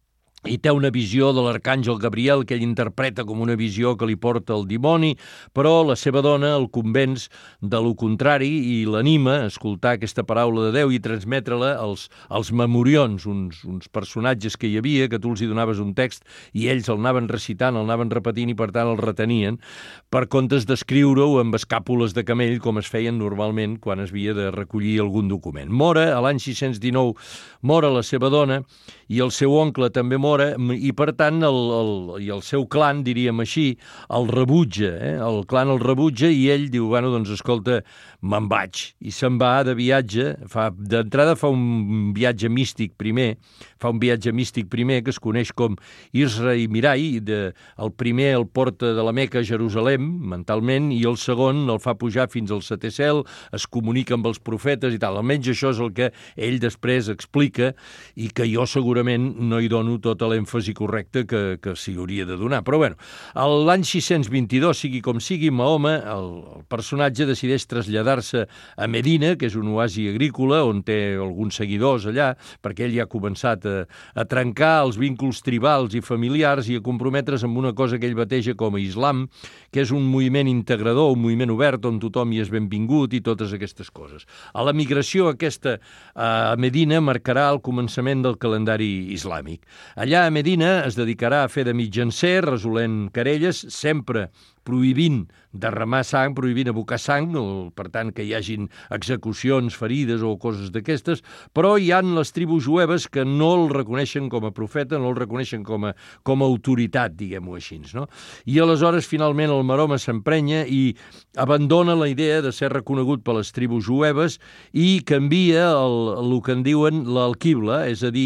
i té una visió de l'arcàngel Gabriel que ell interpreta com una visió que li porta el dimoni, però la seva dona el convenç de lo contrari i l'anima a escoltar aquesta paraula de Déu i transmetre-la als, als memorions, uns, uns personatges que hi havia, que tu els hi donaves un text i ells el anaven recitant, el anaven repetint i per tant el retenien, per comptes d'escriure-ho amb escàpules de camell com es feien normalment quan es havia de recollir algun document. Mora, a l'any sis-cents dinou, mora la seva dona i el seu oncle també mor i, per tant, el, el, i el seu clan, diríem així, el rebutja. Eh? El clan el rebutja i ell diu, bueno, doncs, escolta, me'n vaig. I se'n va de viatge. D'entrada fa un viatge místic primer, fa un viatge místic primer que es coneix com Isra i Mirai. De, el primer el porta de la Meca a Jerusalem, mentalment, i el segon el fa pujar fins al setè cel, es comunica amb els profetes i tal. Almenys això és el que ell després explica i que jo segurament no hi dono tota l'èmfasi correcta que, que s'hi hauria de donar. Però, bueno, l'any sis-cents vint-i-dos, sigui com sigui, Mahoma, el, el personatge decideix traslladar-se a Medina, que és un oasi agrícola, on té alguns seguidors allà, perquè ell ja ha començat a, a trencar els vínculs tribals i familiars i a comprometre's amb una cosa que ell bateja com a Islam, que és un moviment integrador, un moviment obert on tothom hi és benvingut i totes aquestes coses. A la migració aquesta a Medina marcarà el començament del calendari islàmic. Allà a Medina es dedicarà a fer de mitjancer, resolent querelles, sempre prohibint derramar sang, prohibint abocar sang, o, per tant, que hi hagin execucions, ferides o coses d'aquestes, però hi han les tribus jueves que no el reconeixen com a profeta, no el reconeixen com a, com a autoritat, diguem-ho així, no? I aleshores, finalment, el Mahoma s'emprenya i abandona la idea de ser reconegut per les tribus jueves i canvia el, el que en diuen l'alquibla, és a dir,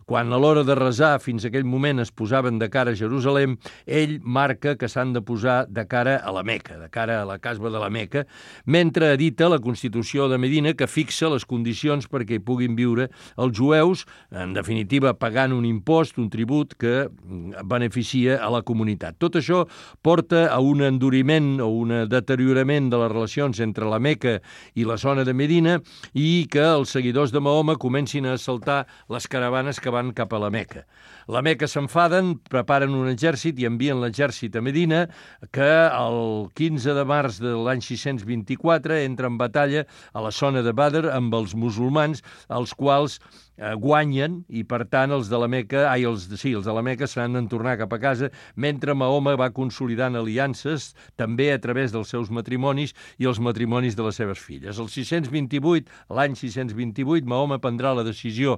quan a l'hora de resar fins a aquell moment es posaven de cara a Jerusalem, ell marca que s'han de posar de cara a la Meca, de cara a la casba de la Meca, mentre edita la Constitució de Medina que fixa les condicions perquè hi puguin viure els jueus, en definitiva pagant un impost, un tribut que beneficia a la comunitat. Tot això porta a un enduriment o un deteriorament de les relacions entre la Meca i la zona de Medina i que els seguidors de Mahoma comencin a assaltar les caravanes que van cap a la Meca. La Meca s'enfaden, preparen un exèrcit i envien l'exèrcit a Medina, que el quinze de març de l'any sis-cents vint-i-quatre entra en batalla a la zona de Badr amb els musulmans, els quals eh, guanyen i, per tant, els de la Meca, ai, els, sí, els de la Meca s'han de tornar cap a casa, mentre Mahoma va consolidant aliances, també a través dels seus matrimonis i els matrimonis de les seves filles. El sis-cents vint-i-vuit, l'any sis-cents vint-i-vuit, Mahoma prendrà la decisió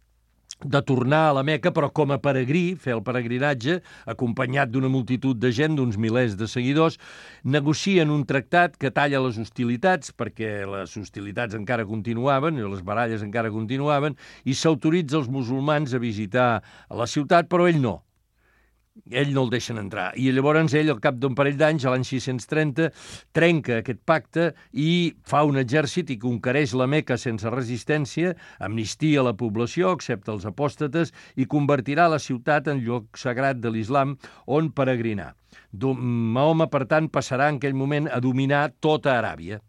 de tornar a la Meca, però com a peregrí, fer el peregrinatge, acompanyat d'una multitud de gent, d'uns milers de seguidors, negocien un tractat que talla les hostilitats, perquè les hostilitats encara continuaven, i les baralles encara continuaven, i s'autoritza els musulmans a visitar la ciutat, però ell no. Ell no el deixen entrar. I llavors ell, al cap d'un parell d'anys, a l'any sis-cents trenta, trenca aquest pacte i fa un exèrcit i conquereix la Meca sense resistència, amnistia la població, excepte els apòstates, i convertirà la ciutat en lloc sagrat de l'islam on peregrinar. Mahoma, per tant, passarà en aquell moment a dominar tota Aràbia.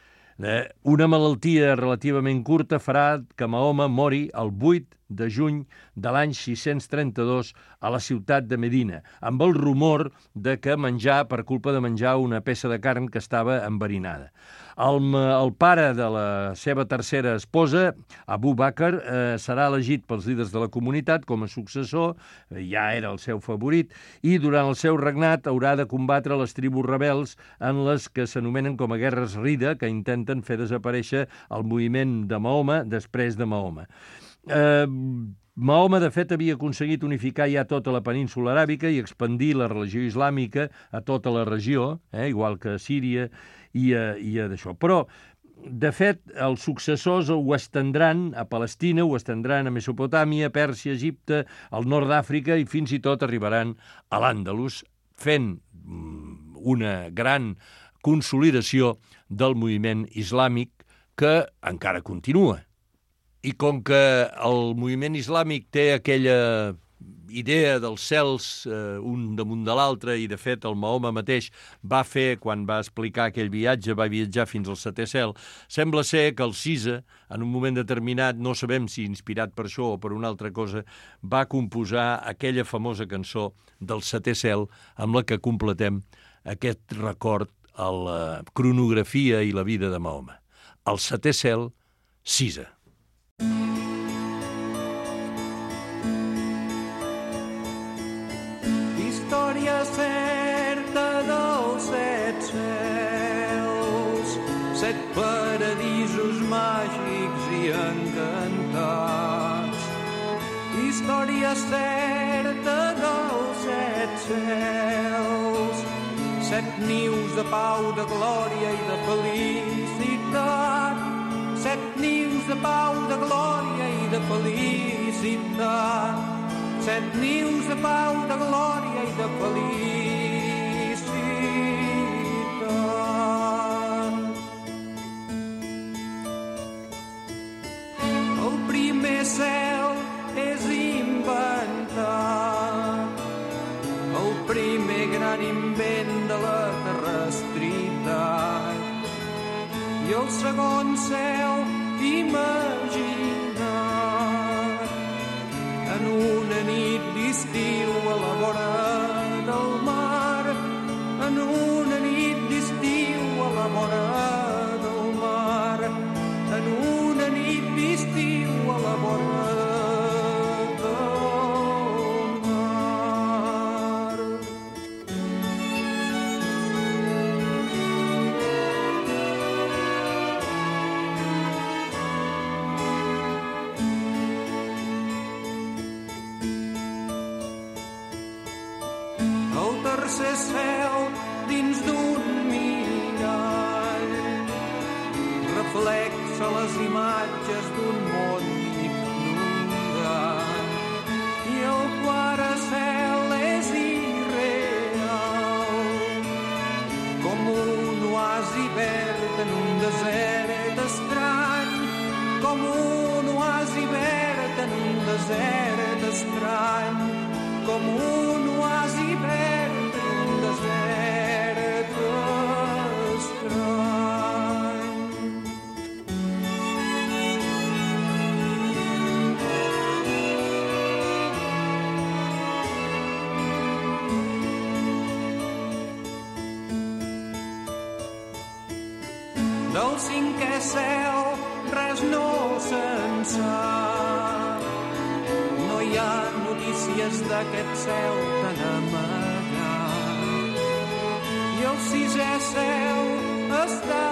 Una malaltia relativament curta farà que Mahoma mori el vuit de juny de l'any sis-cents trenta-dos a la ciutat de Medina, amb el rumor de que menjar, per culpa de menjar una peça de carn que estava enverinada. El, el pare de la seva tercera esposa, Abu Bakr, eh, serà elegit pels líders de la comunitat com a successor, eh, ja era el seu favorit, i durant el seu regnat haurà de combatre les tribus rebels en les que s'anomenen com a guerres Rida, que intenten fer desaparèixer el moviment de Mahoma després de Mahoma. Eh, Mahoma, de fet, havia aconseguit unificar ja tota la península aràbica i expandir la religió islàmica a tota la regió, eh, igual que a Síria i a, i a d'això. Però, de fet, els successors ho estendran a Palestina, ho estendran a Mesopotàmia, Pèrsia, Egipte, al nord d'Àfrica i fins i tot arribaran a l'Àndalus, fent una gran consolidació del moviment islàmic que encara continua. I com que el moviment islàmic té aquella idea dels cels eh, un damunt de l'altre, i de fet el Mahoma mateix va fer, quan va explicar aquell viatge, va viatjar fins al setè cel, sembla ser que el Sisa, en un moment determinat, no sabem si inspirat per això o per una altra cosa, va composar aquella famosa cançó del setè cel amb la que completem aquest record a la cronografia i la vida de Mahoma. El setè cel, Sisa. Història certa dels set cels, set paradisos màgics i encantats. Història certa dels set cels, set nius de pau, de glòria i de felicitat. Set nius de pau, de glòria i de felicitat. Set nius de pau, de glòria i de felicitat. El primer cel és inventat, el primer gran invent de la terrestritat. I el segon cel imaginat en una nit d'estiu a la vora del mar, en una nit d'estiu a la vora del mar, en una nit d'estiu a la vora del mar. El tercer cel dins d'un mirall reflexa les imatges d'un món ignorat. estrany, com un oasi verd, un desert estrany. Del cinquè cel res no se'n sap. No hi ha notícies d'aquest cel tan amagat. I el sisè cel està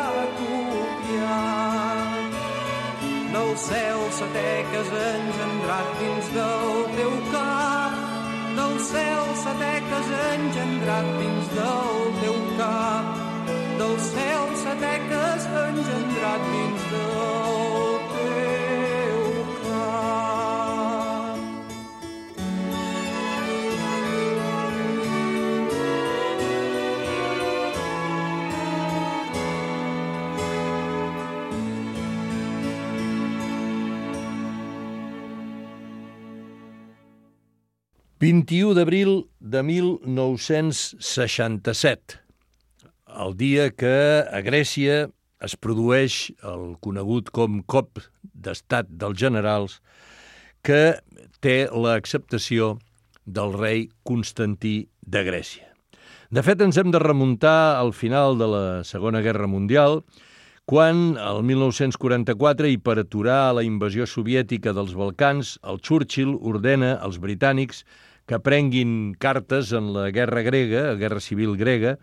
copiat del cel setè que has engendrat dins del teu cap. Del cel setè que has engendrat dins del teu cap. Del cel setè que has engendrat dins del teu cap. vint-i-u d'abril de mil nou-cents seixanta-set, el dia que a Grècia es produeix el conegut com cop d'estat dels generals, que té l'acceptació del rei Constantí de Grècia. De fet, ens hem de remuntar al final de la Segona Guerra Mundial, quan, el mil nou-cents quaranta-quatre, i per aturar la invasió soviètica dels Balcans, el Churchill ordena als britànics que prenguin cartes en la guerra grega, la guerra civil grega,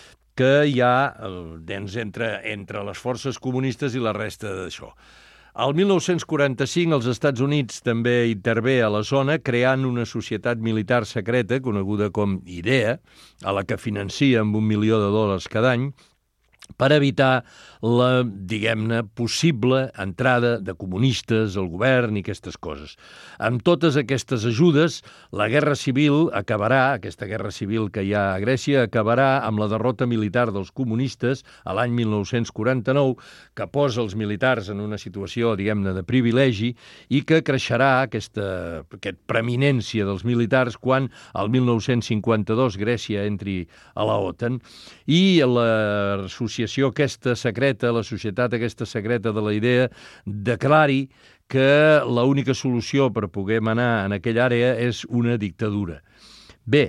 que hi ha doncs, entre, entre les forces comunistes i la resta d'això. El mil nou-cents quaranta-cinc els Estats Units també intervé a la zona creant una societat militar secreta coneguda com IDEA, a la que financia amb un milió de dòlars cada any, per evitar la, diguem-ne, possible entrada de comunistes al govern i aquestes coses. Amb totes aquestes ajudes, la guerra civil acabarà, aquesta guerra civil que hi ha a Grècia, acabarà amb la derrota militar dels comunistes a l'any mil nou-cents quaranta-nou, que posa els militars en una situació, diguem-ne, de privilegi i que creixerà aquesta, aquesta preeminència dels militars quan el mil nou-cents cinquanta-dos Grècia entri a la OTAN i la l'associació aquesta secreta, la societat aquesta secreta de la IDEA, declari que l'única solució per poder manar en aquella àrea és una dictadura. Bé,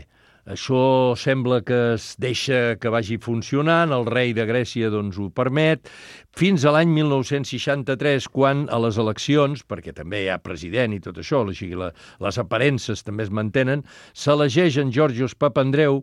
això sembla que es deixa que vagi funcionant, el rei de Grècia doncs ho permet, fins a l'any mil nou-cents seixanta-tres, quan a les eleccions, perquè també hi ha president i tot això, així que la, les aparences també es mantenen, s'elegeix en Georgios Papandreou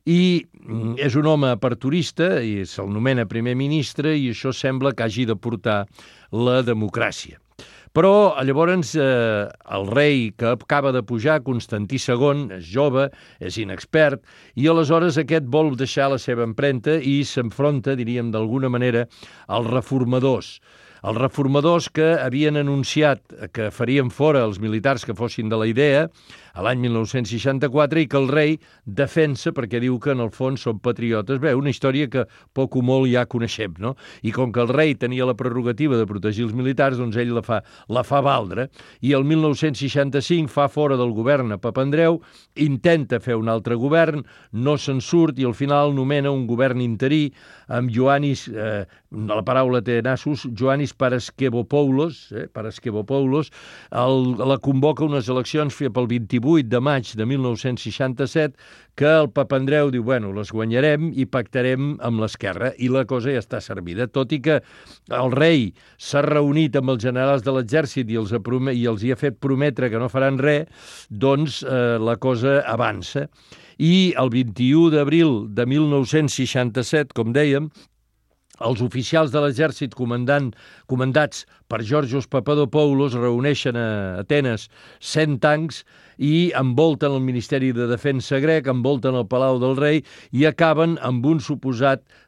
i és un home aperturista i se'l nomena primer ministre i això sembla que hagi de portar la democràcia. Però llavors eh, el rei que acaba de pujar, Constantí segon, és jove, és inexpert, i aleshores aquest vol deixar la seva empremta i s'enfronta, diríem d'alguna manera, als reformadors. Els reformadors que havien anunciat que farien fora els militars que fossin de la IDEA a l'any mil nou-cents seixanta-quatre i que el rei defensa perquè diu que en el fons són patriotes. Bé, una història que poc o molt ja coneixem, no? I com que el rei tenia la prerrogativa de protegir els militars, doncs ell la fa, la fa valdre. I el mil nou-cents seixanta-cinc fa fora del govern a Papandreou, intenta fer un altre govern, no se'n surt i al final nomena un govern interí amb Ioannis, eh, la paraula té nassos, Ioannis Paraskevopoulos, eh, Paraskevopoulos, el, la convoca unes eleccions pel vint-i-vuit de maig de mil nou-cents seixanta-set, que el Papandreou diu, bueno, les guanyarem i pactarem amb l'esquerra, i la cosa ja està servida, tot i que el rei s'ha reunit amb els generals de l'exèrcit i els ha, promet, i els hi ha fet prometre que no faran res, doncs eh, la cosa avança. I el vint-i-u d'abril de mil nou-cents seixanta-set, com dèiem, els oficials de l'exèrcit comandant, comandats per Georgios Papadopoulos reuneixen a Atenes cent tancs i envolten el Ministeri de Defensa grec, envolten el Palau del Rei i acaben amb un suposat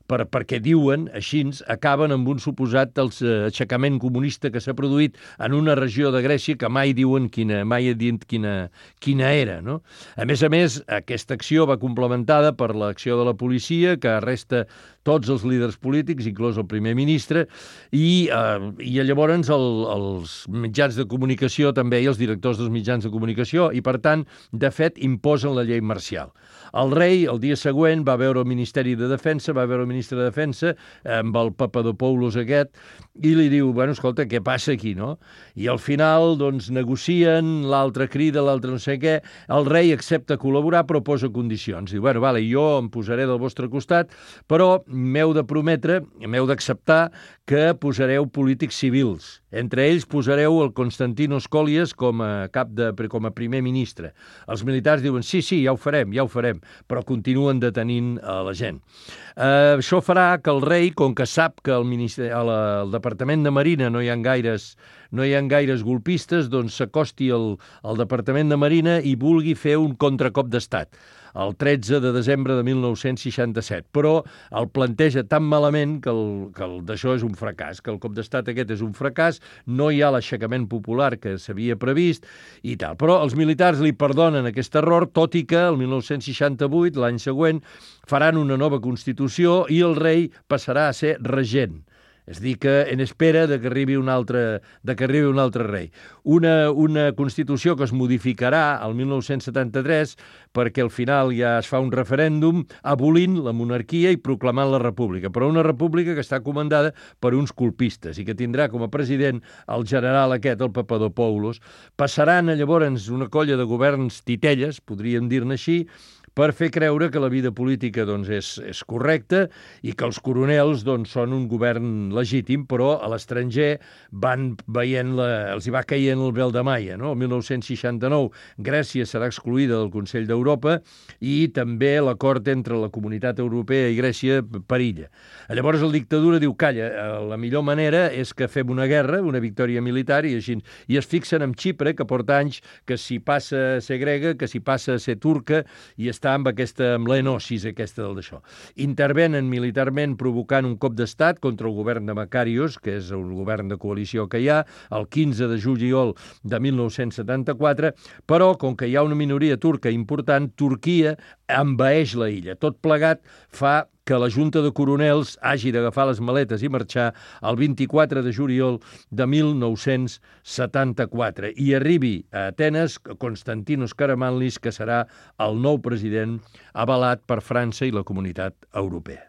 per, perquè diuen, així, acaben amb un suposat aixecament comunista que s'ha produït en una regió de Grècia que mai diuen quina, mai ha dit quina, quina era, no? A més a més, aquesta acció va complementada per l'acció de la policia, que arresta tots els líders polítics, inclòs el primer ministre, i, eh, i llavors el, els mitjans de comunicació també, i els directors dels mitjans de comunicació, i per tant, de fet, imposen la llei marcial. El rei, el dia següent, va veure el Ministeri de Defensa, va veure el ministre de Defensa, amb el Papadopoulos aquest, i li diu, bueno, escolta, què passa aquí, no? I al final, doncs, negocien, l'altre crida, l'altre no sé què, el rei accepta col·laborar, però posa condicions. Diu, bueno, vale, jo em posaré del vostre costat, però m'heu de prometre, m'heu d'acceptar que posareu polítics civils. Entre ells posareu el Konstantinos Kolias com a cap de, com a primer ministre. Els militars diuen, sí, sí, ja ho farem, ja ho farem, però continuen detenint a la gent. Eh, això farà que el rei, com que sap que al, ministeri, al, al Departament de Marina no hi ha gaires, no hi ha gaires golpistes, doncs s'acosti al, al Departament de Marina i vulgui fer un contracop d'estat el tretze de desembre de mil nou-cents seixanta-set, però el planteja tan malament que, el, que el, d'això és un fracàs, que el cop d'estat aquest és un fracàs, no hi ha l'aixecament popular que s'havia previst i tal. Però els militars li perdonen aquest error, tot i que el mil nou-cents seixanta-vuit, l'any següent, faran una nova Constitució i el rei passarà a ser regent. És dir, que en espera de que arribi un altre, de que arribi un altre rei. Una, una Constitució que es modificarà al mil nou-cents setanta-tres perquè al final ja es fa un referèndum abolint la monarquia i proclamant la república, però una república que està comandada per uns colpistes i que tindrà com a president el general aquest, el Papadopoulos. Passaran llavors una colla de governs titelles, podríem dir-ne així, per fer creure que la vida política doncs, és, és correcta i que els coronels doncs, són un govern legítim, però a l'estranger van veient la, els hi va caient el vel de Maia. No? El mil nou-cents seixanta-nou Grècia serà excloïda del Consell d'Europa i també l'acord entre la Comunitat Europea i Grècia perilla. Llavors el dictadura diu, calla, la millor manera és que fem una guerra, una victòria militar i així. I es fixen en Xipre, que porta anys que si passa a ser grega, que si passa a ser turca i està amb aquesta amb l'enosis aquesta del d'això. Intervenen militarment provocant un cop d'estat contra el govern de Makarios, que és el govern de coalició que hi ha, el quinze de juliol de mil nou-cents setanta-quatre, però com que hi ha una minoria turca important, Turquia envaeix la illa. Tot plegat fa que la Junta de Coronels hagi d'agafar les maletes i marxar el vint-i-quatre de juliol de mil nou-cents setanta-quatre i arribi a Atenes Konstantinos Karamanlis, que serà el nou president avalat per França i la Comunitat Europea.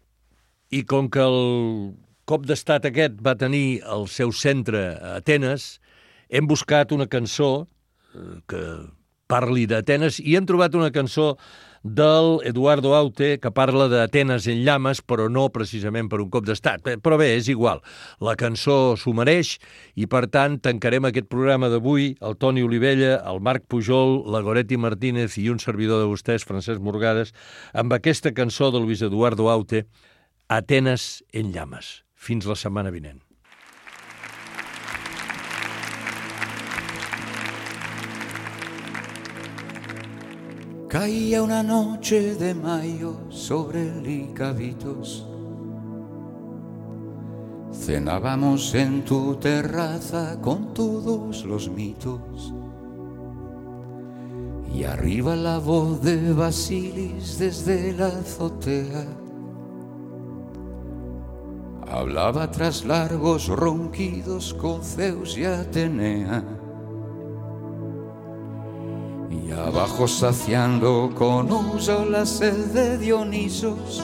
I com que el cop d'estat aquest va tenir el seu centre a Atenes, hem buscat una cançó que parli d'Atenes i hem trobat una cançó del Eduardo Aute, que parla d'Atenes en llames, però no precisament per un cop d'estat. Però bé, és igual. La cançó s'ho mereix i, per tant, tancarem aquest programa d'avui, el Toni Olivella, el Marc Pujol, la Goretti Martínez i un servidor de vostès, Francesc Morgades, amb aquesta cançó de Luis Eduardo Aute, Atenes en llames. Fins la setmana vinent. Caía una noche de mayo sobre Licavitos. Cenábamos en tu terraza con todos los mitos. Y arriba la voz de Basilis desde la azotea hablaba tras largos ronquidos con Zeus y Atenea. Y abajo saciando con uso la sed de Dionisos,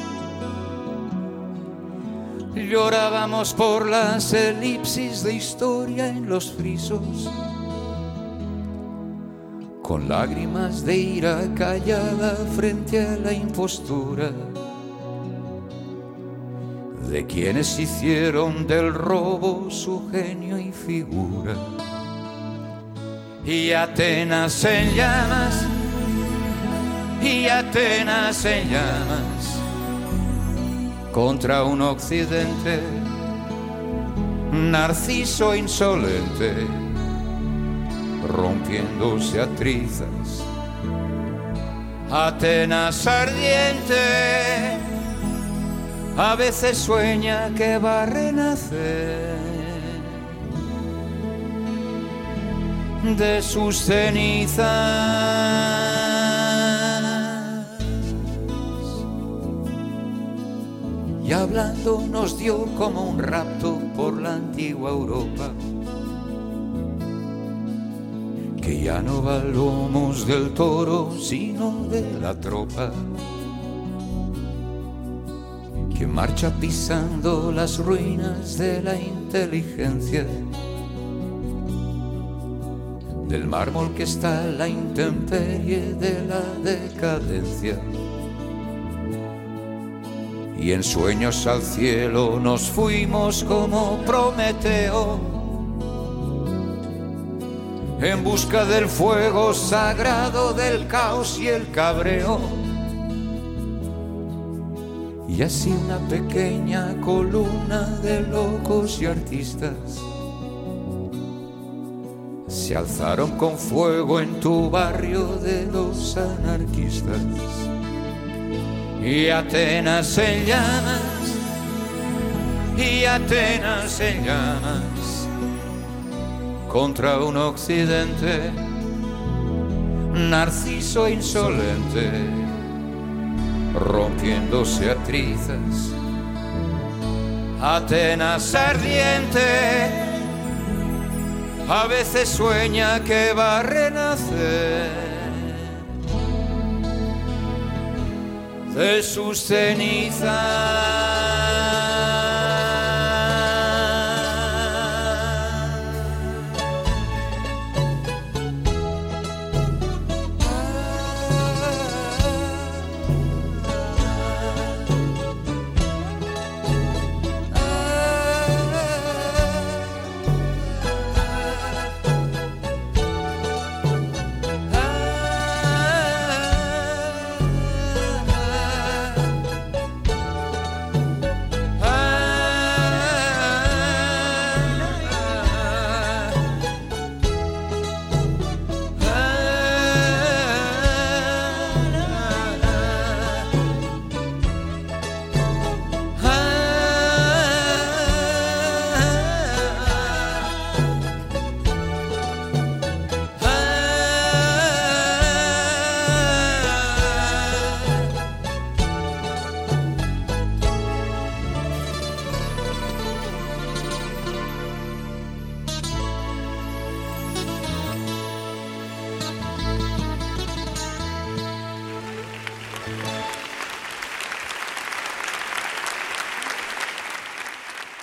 llorábamos por las elipsis de historia en los frisos, con lágrimas de ira callada frente a la impostura de quienes hicieron del robo su genio y figura. Y Atenas en llamas, y Atenas en llamas, contra un occidente narciso insolente, rompiéndose a trizas. Atenas ardiente, a veces sueña que va a renacer de sus cenizas y hablando nos dio como un rapto por la antigua Europa, que ya no va a lomos del toro sino de la tropa, que marcha pisando las ruinas de la inteligencia, del mármol que está a la intemperie de la decadencia. Y en sueños al cielo nos fuimos como Prometeo, en busca del fuego sagrado del caos y el cabreo. Y así una pequeña columna de locos y artistas se alzaron con fuego en tu barrio de los anarquistas. Y Atenas en llamas, y Atenas en llamas, contra un occidente narciso insolente, rompiéndose a trizas. Atenas ardiente, a veces sueña que va a renacer de sus cenizas.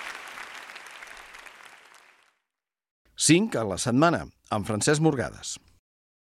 cinc a la setmana, amb Francesc Morgades.